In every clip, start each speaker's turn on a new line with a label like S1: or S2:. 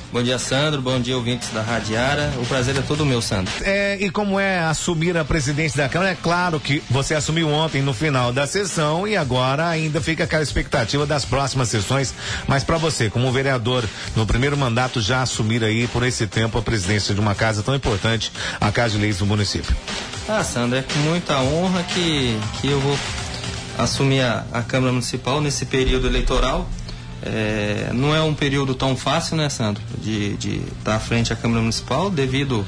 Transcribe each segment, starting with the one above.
S1: Bom dia, Sandro. Bom dia, ouvintes da Radiara. O prazer é todo meu, Sandro.
S2: E como é assumir a presidência da Câmara? É claro que você assumiu ontem no final da sessão e agora ainda fica aquela expectativa das próximas sessões. Mas para você, como vereador no primeiro mandato, já assumir aí por esse tempo a presidência de uma casa tão importante, a Casa de Leis do município.
S1: Sandro, é com muita honra que eu vou assumir a Câmara Municipal nesse período eleitoral. Não é um período tão fácil, né, Sandro, de estar à frente da Câmara Municipal, devido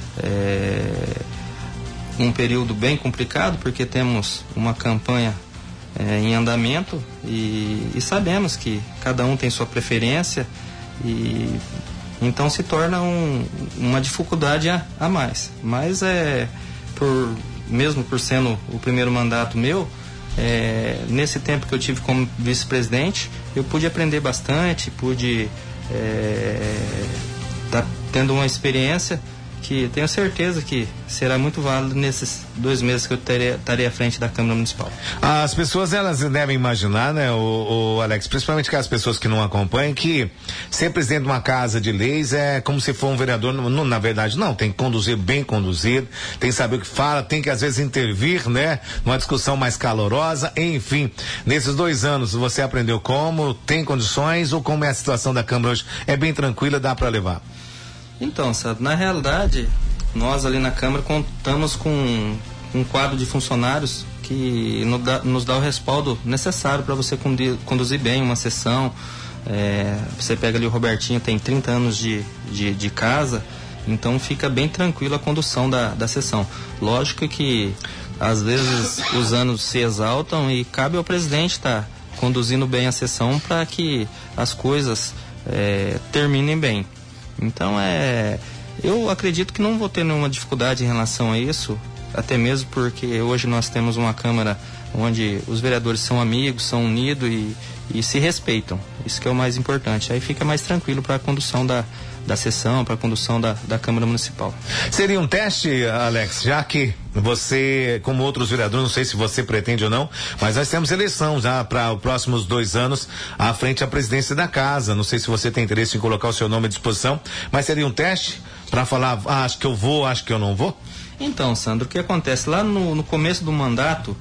S1: um período bem complicado, porque temos uma campanha em andamento e sabemos que cada um tem sua preferência e então se torna uma dificuldade a mais. Mas mesmo por sendo o primeiro mandato meu, nesse tempo que eu tive como vice-presidente, eu pude aprender bastante, pude estar tendo uma experiência que tenho certeza que será muito válido nesses 2 meses que eu estarei à frente da Câmara Municipal. As
S2: pessoas, elas devem imaginar, né, o Alex, principalmente aquelas pessoas que não acompanham, que ser presidente de uma casa de leis é como se for um vereador. Na verdade, não, tem que conduzir bem conduzido, tem que saber o que fala, tem que às vezes intervir, né, numa discussão mais calorosa, enfim. Nesses 2 anos, você aprendeu como, tem condições, ou como é a situação da Câmara hoje? É bem tranquila, dá para levar?
S1: Então, Sandro, na realidade, nós ali na Câmara contamos com um quadro de funcionários que nos dá o respaldo necessário para você conduzir bem uma sessão. Você pega ali o Robertinho, tem 30 anos de casa, então fica bem tranquilo a condução da sessão. Lógico que às vezes os anos se exaltam e cabe ao presidente estar conduzindo bem a sessão para que as coisas terminem bem. Então eu acredito que não vou ter nenhuma dificuldade em relação a isso, até mesmo porque hoje nós temos uma Câmara onde os vereadores são amigos, são unidos e se respeitam. Isso que é o mais importante. Aí fica mais tranquilo para a condução da sessão, para a condução da Câmara Municipal.
S2: Seria um teste, Alex, já que você, como outros vereadores, não sei se você pretende ou não, mas nós temos eleição já para os próximos 2 anos à frente à presidência da casa. Não sei se você tem interesse em colocar o seu nome à disposição, mas seria um teste para falar, acho que eu vou, acho que eu não vou?
S1: Então, Sandro, o que acontece? Lá no começo do mandato,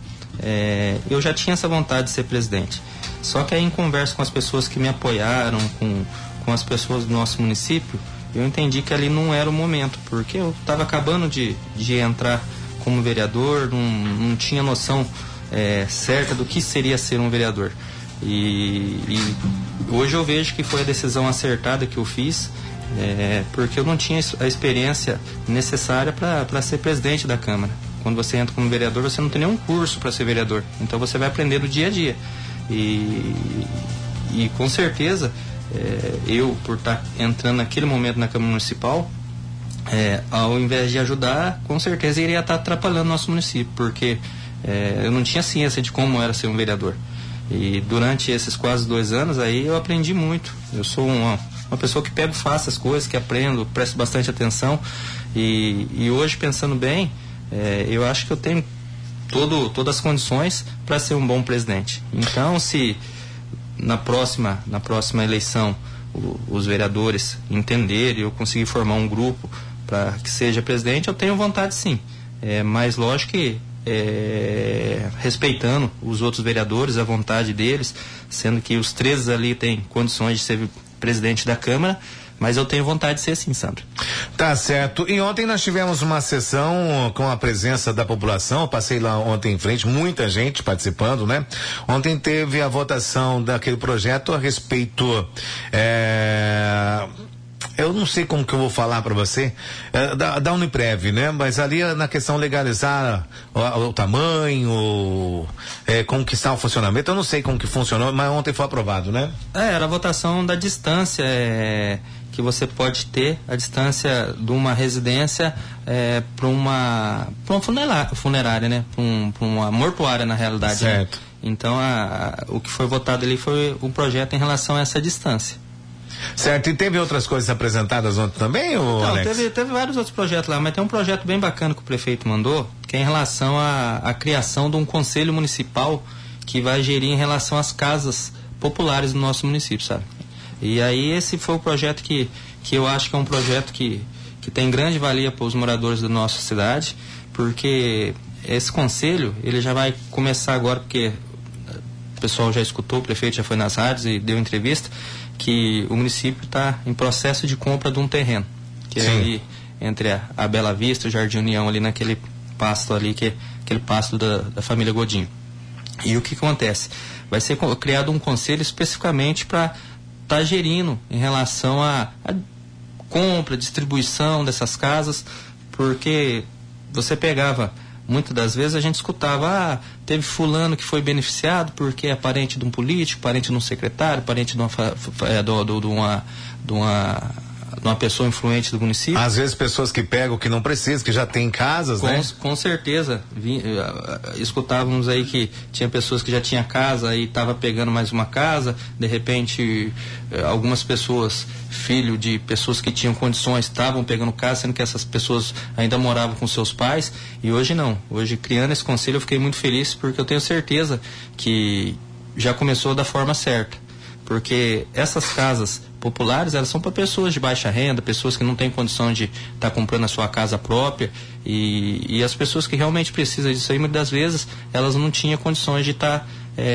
S1: eu já tinha essa vontade de ser presidente. Só que aí, em conversa com as pessoas que me apoiaram, com as pessoas do nosso município, eu entendi que ali não era o momento, porque eu estava acabando de entrar como vereador, não tinha noção certa do que seria ser um vereador. E hoje eu vejo que foi a decisão acertada que eu fiz, porque eu não tinha a experiência necessária para ser presidente da Câmara. Quando você entra como vereador, você não tem nenhum curso para ser vereador, então você vai aprender no dia a dia. E com certeza, eu, por estar entrando naquele momento na Câmara Municipal, ao invés de ajudar, com certeza iria estar atrapalhando nosso município, porque eu não tinha ciência de como era ser um vereador. E durante esses quase 2 anos aí eu aprendi muito. Eu sou uma pessoa que pego fácil as coisas, que aprendo, presto bastante atenção, e hoje, pensando bem, eu acho que eu tenho todas as condições para ser um bom presidente. Então, se na próxima eleição os vereadores entenderem, eu conseguir formar um grupo para que seja presidente, eu tenho vontade, sim. Mas lógico que respeitando os outros vereadores, a vontade deles, sendo que os 13 ali têm condições de ser presidente da Câmara, mas eu tenho vontade de ser assim, Sandro.
S2: Tá certo. E ontem nós tivemos uma sessão com a presença da população. Eu passei lá ontem em frente, muita gente participando, né? Ontem teve a votação daquele projeto a respeito, eu não sei como que eu vou falar para você, da Uniprev, né? Mas ali na questão legalizar o tamanho, como que está o funcionamento, eu não sei como que funcionou, mas ontem foi aprovado, né?
S1: Era a votação da distância, que você pode ter a distância de uma residência para uma funerária, né? Para uma mortuária, na realidade.
S2: Certo.
S1: Né? Então, o que foi votado ali foi um projeto em relação a essa distância.
S2: Certo, e teve outras coisas apresentadas ontem também, Alex?
S1: Teve vários outros projetos lá, mas tem um projeto bem bacana que o prefeito mandou, que é em relação à criação de um conselho municipal que vai gerir em relação às casas populares do nosso município, sabe? E aí esse foi o projeto que que eu acho que é um projeto que tem grande valia para os moradores da nossa cidade, porque esse conselho, ele já vai começar agora, porque o pessoal já escutou, o prefeito já foi nas rádios e deu entrevista, que o município está em processo de compra de um terreno, que é ali entre a Bela Vista e o Jardim União, ali naquele pasto ali, que é aquele pasto da família Godinho. E o que acontece? Vai ser criado um conselho especificamente para estar gerindo em relação a compra, distribuição dessas casas, porque você pegava, muitas das vezes a gente escutava, teve fulano que foi beneficiado porque é parente de um político, parente de um secretário, parente de uma pessoa influente do município.
S2: Às vezes pessoas que pegam que não precisam, que já tem casas, né?
S1: Com certeza. Escutávamos aí que tinha pessoas que já tinham casa e estava pegando mais uma casa, de repente algumas pessoas, filho de pessoas que tinham condições, estavam pegando casa, sendo que essas pessoas ainda moravam com seus pais, e hoje não. Hoje, criando esse conselho, eu fiquei muito feliz, porque eu tenho certeza que já começou da forma certa, porque essas casas populares, elas são para pessoas de baixa renda, pessoas que não têm condição de estar comprando a sua casa própria, e as pessoas que realmente precisam disso aí, muitas das vezes, elas não tinham condições de estar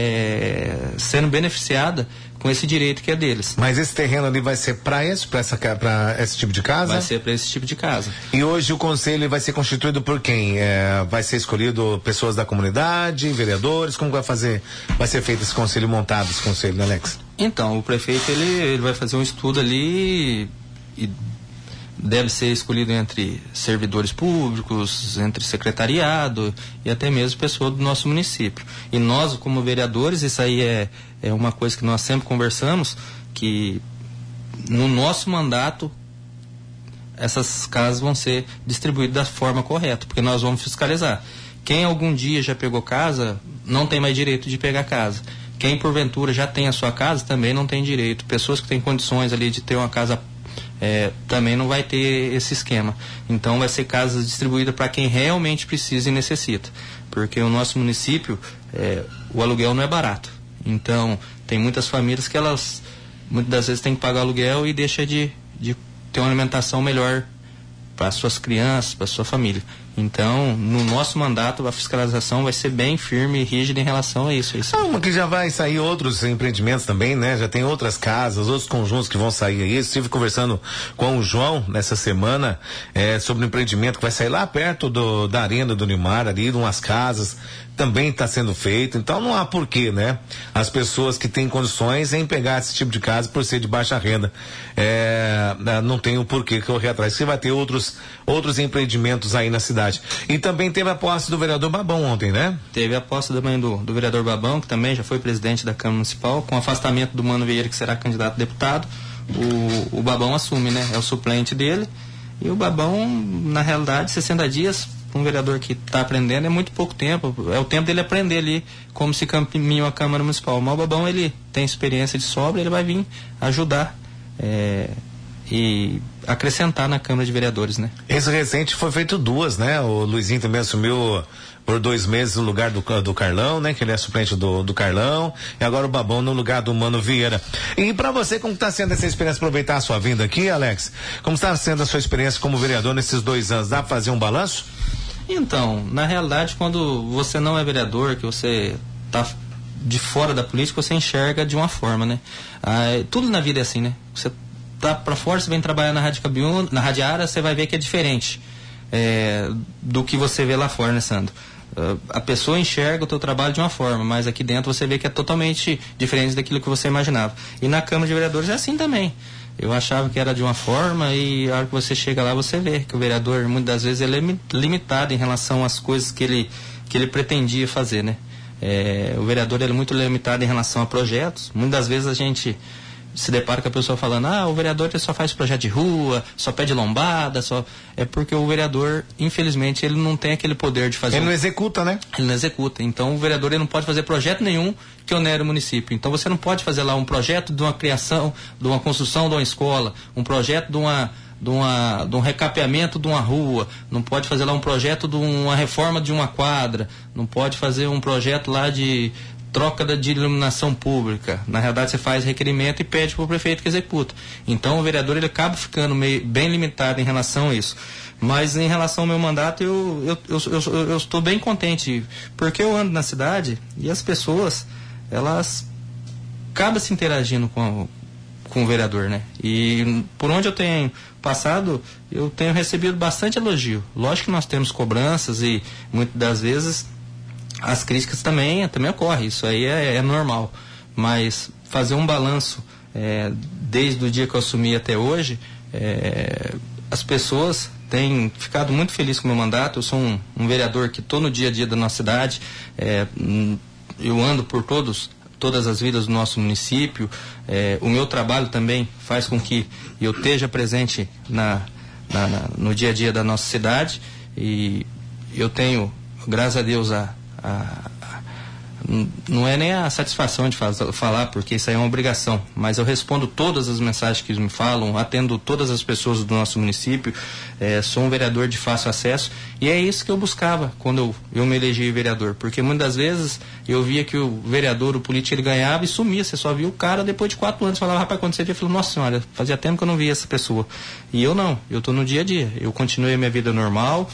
S1: sendo beneficiada com esse direito que é deles.
S2: Mas esse terreno ali vai ser para esse tipo de casa?
S1: Vai ser para esse tipo de casa.
S2: E hoje o conselho vai ser constituído por quem? Vai ser escolhido pessoas da comunidade, vereadores? Como vai ser feito esse conselho, montado esse conselho, né, Alex?
S1: Então, o prefeito ele vai fazer um estudo ali e deve ser escolhido entre servidores públicos, entre secretariado e até mesmo pessoa do nosso município. E nós, como vereadores, isso aí é uma coisa que nós sempre conversamos, que no nosso mandato essas casas vão ser distribuídas da forma correta, porque nós vamos fiscalizar. Quem algum dia já pegou casa, não tem mais direito de pegar casa. Quem porventura já tem a sua casa, também não tem direito. Pessoas que têm condições ali de ter uma casa também não vai ter esse esquema. Então vai ser casas distribuídas para quem realmente precisa e necessita, porque o nosso município, o aluguel não é barato. Então tem muitas famílias que elas muitas das vezes têm que pagar aluguel e deixa de ter uma alimentação melhor para suas crianças, para sua família. Então, no nosso mandato, a fiscalização vai ser bem firme e rígida em relação a isso.
S2: Que já vai sair outros empreendimentos também, né? Já tem outras casas, outros conjuntos que vão sair aí. Estive conversando com o João nessa semana sobre um empreendimento que vai sair lá perto da Arena do Unimar, ali, de umas casas. Também está sendo feito, então não há porquê, né? As pessoas que têm condições em pegar esse tipo de casa por ser de baixa renda, não tem o porquê correr atrás. Você vai ter outros empreendimentos aí na cidade. E também teve a posse do vereador Babão ontem, né?
S1: Teve a posse também do vereador Babão, que também já foi presidente da Câmara Municipal, com afastamento do Mano Vieira, que será candidato a deputado. O Babão assume, né? É o suplente dele. E o Babão, na realidade, 60 dias... um vereador que está aprendendo é muito pouco tempo, é o tempo dele aprender ali como se caminha a Câmara Municipal. Mas o Babão, ele tem experiência de sobra, ele vai vir ajudar e acrescentar na Câmara de Vereadores, né?
S2: Esse recente foi feito 2, né? O Luizinho também assumiu por 2 meses no lugar do Carlão, né? Que ele é suplente do Carlão, e agora o Babão no lugar do Mano Vieira. E para você, como está sendo essa experiência, aproveitar a sua vinda aqui, Alex? Como está sendo a sua experiência como vereador nesses 2 anos? Dá para fazer um balanço?
S1: Então, na realidade, quando você não é vereador, que você está de fora da política, você enxerga de uma forma, né? Tudo na vida é assim, né? Você tá para fora, você vem trabalhar na Rádio Cabiúna, na Radiara, você vai ver que é diferente do que você vê lá fora, né, Sandro? A pessoa enxerga o teu trabalho de uma forma, mas aqui dentro você vê que é totalmente diferente daquilo que você imaginava. E na Câmara de Vereadores é assim também. Eu achava que era de uma forma, e a hora que você chega lá você vê que o vereador muitas das vezes ele é limitado em relação às coisas que ele pretendia fazer, né? O vereador ele é muito limitado em relação a projetos. Muitas das vezes a gente se depara com a pessoa falando, o vereador ele só faz projeto de rua, só pede lombada, é porque o vereador, infelizmente, ele não tem aquele poder de fazer.
S2: Ele não executa, né?
S1: Ele não executa. Então o vereador ele não pode fazer projeto nenhum que onere o município. Então você não pode fazer lá um projeto de uma criação, de uma construção de uma escola, um projeto de um recapeamento de uma rua, não pode fazer lá um projeto de uma reforma de uma quadra, não pode fazer um projeto lá de troca de iluminação pública. Na realidade, você faz requerimento e pede para o prefeito que executa. Então, o vereador ele acaba ficando bem limitado em relação a isso. Mas em relação ao meu mandato, eu estou bem contente, porque eu ando na cidade e as pessoas, elas acabam se interagindo com o vereador, né? E por onde eu tenho passado, eu tenho recebido bastante elogio. Lógico que nós temos cobranças e muitas das vezes as críticas também ocorrem, isso aí é normal. Mas fazer um balanço desde o dia que eu assumi até hoje, as pessoas têm ficado muito felizes com o meu mandato. Eu sou um vereador que estou no dia a dia da nossa cidade, eu ando por todas as vidas do nosso município. O meu trabalho também faz com que eu esteja presente no dia a dia da nossa cidade, e eu tenho, graças a Deus, não é nem a satisfação de falar, porque isso aí é uma obrigação, mas eu respondo todas as mensagens que me falam, atendo todas as pessoas do nosso município, sou um vereador de fácil acesso, e é isso que eu buscava quando eu me elegi vereador, porque muitas das vezes eu via que o vereador, o político, ele ganhava e sumia, você só via o cara depois de 4 anos, falava, rapaz, quando você via, eu falei, nossa senhora, fazia tempo que eu não via essa pessoa, e eu não, eu estou no dia a dia, eu continuei a minha vida normal,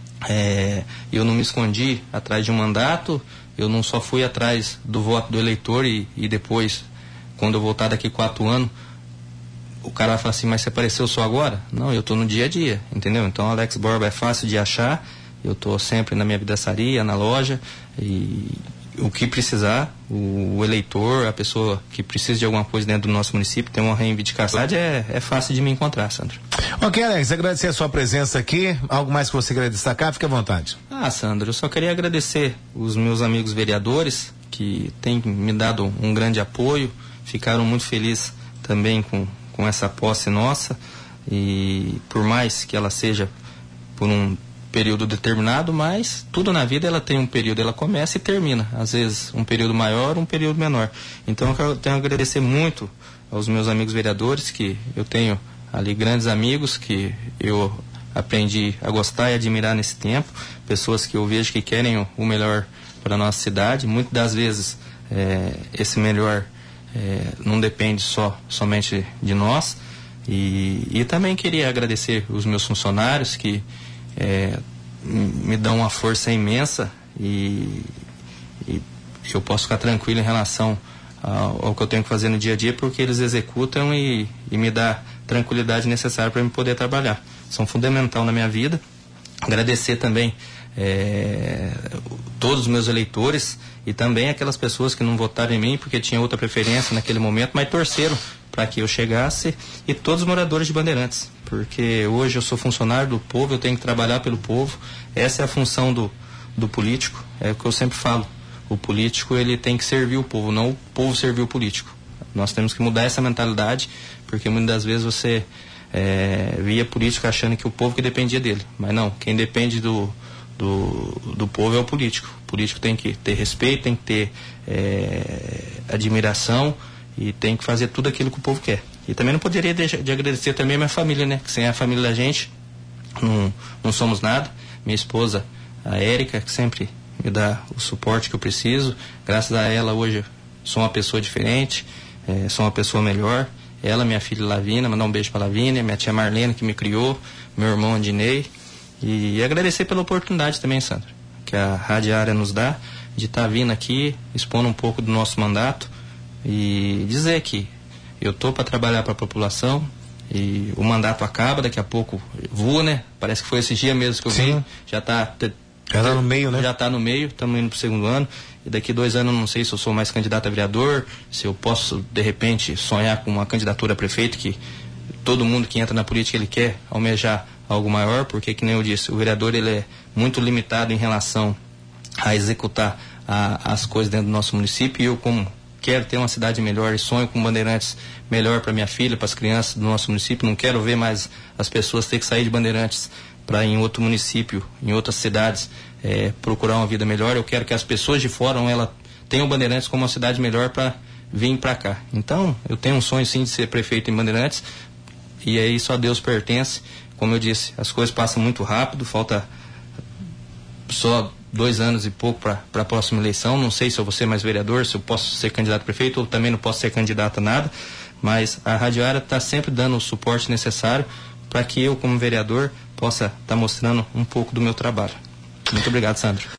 S1: eu não me escondi atrás de um mandato, eu não só fui atrás do voto do eleitor e depois, quando eu voltar daqui 4 anos, o cara vai falar assim, mas você apareceu só agora? Não, eu estou no dia a dia, entendeu? Então, Alex Borba é fácil de achar, eu estou sempre na minha vidraçaria, na loja, e o que precisar, o eleitor, a pessoa que precisa de alguma coisa dentro do nosso município, tem uma reivindicação, é fácil de me encontrar, Sandro.
S2: Ok, Alex, agradecer a sua presença aqui. Algo mais que você queira destacar? Fique à vontade.
S1: Sandro, eu só queria agradecer os meus amigos vereadores que têm me dado um grande apoio, ficaram muito felizes também com essa posse nossa, e por mais que ela seja por um período determinado, mas tudo na vida ela tem um período, ela começa e termina, às vezes um período maior, um período menor. Então eu tenho a agradecer muito aos meus amigos vereadores, que eu tenho ali grandes amigos que eu aprendi a gostar e admirar nesse tempo, pessoas que eu vejo que querem o melhor para a nossa cidade. Muitas das vezes esse melhor não depende somente de nós, e também queria agradecer os meus funcionários que me dão uma força imensa, e eu posso ficar tranquilo em relação ao que eu tenho que fazer no dia a dia, porque eles executam e me dão tranquilidade necessária para eu poder trabalhar. São fundamental na minha vida. Agradecer também todos os meus eleitores e também aquelas pessoas que não votaram em mim porque tinham outra preferência naquele momento, mas torceram para que eu chegasse, e todos os moradores de Bandeirantes, porque hoje eu sou funcionário do povo, eu tenho que trabalhar pelo povo. Essa é a função do político, é o que eu sempre falo, o político ele tem que servir o povo, não o povo servir o político. Nós temos que mudar essa mentalidade, porque muitas das vezes você via político achando que o povo que dependia dele, mas não, quem depende do povo é o político. O político tem que ter respeito, tem que ter admiração, e tem que fazer tudo aquilo que o povo quer. E também não poderia deixar de agradecer também a minha família, né? Que sem a família da gente não somos nada. Minha esposa, a Érica, que sempre me dá o suporte que eu preciso. Graças a ela hoje sou uma pessoa diferente, sou uma pessoa melhor. Ela, minha filha Lavínia, mandar um beijo para Lavínia, minha tia Marlene que me criou, meu irmão Andinei, e agradecer pela oportunidade também, Sandro, que a Rádio Área nos dá de estar vindo aqui, expondo um pouco do nosso mandato e dizer que eu estou para trabalhar para a população, e o mandato acaba, daqui a pouco voa, né? Parece que foi esse dia mesmo que eu vi, já está
S2: no meio, né?
S1: Já está no meio, estamos indo para o 2º ano, e daqui 2 anos eu não sei se eu sou mais candidato a vereador, se eu posso de repente sonhar com uma candidatura a prefeito, que todo mundo que entra na política ele quer almejar algo maior, porque, que nem eu disse, o vereador ele é muito limitado em relação a executar as coisas dentro do nosso município, e eu, como quero ter uma cidade melhor e sonho com Bandeirantes melhor para minha filha, para as crianças do nosso município, não quero ver mais as pessoas ter que sair de Bandeirantes para ir em outro município, em outras cidades, procurar uma vida melhor. Eu quero que as pessoas de fora ela tenham Bandeirantes como uma cidade melhor para vir para cá. Então, eu tenho um sonho sim de ser prefeito em Bandeirantes, e aí só Deus pertence. Como eu disse, as coisas passam muito rápido, falta só 2 anos e pouco para a próxima eleição. Não sei se eu vou ser mais vereador, se eu posso ser candidato a prefeito, ou também não posso ser candidato a nada, mas a Rádio Ara está sempre dando o suporte necessário para que eu, como vereador, possa estar mostrando um pouco do meu trabalho. Muito obrigado, Sandro.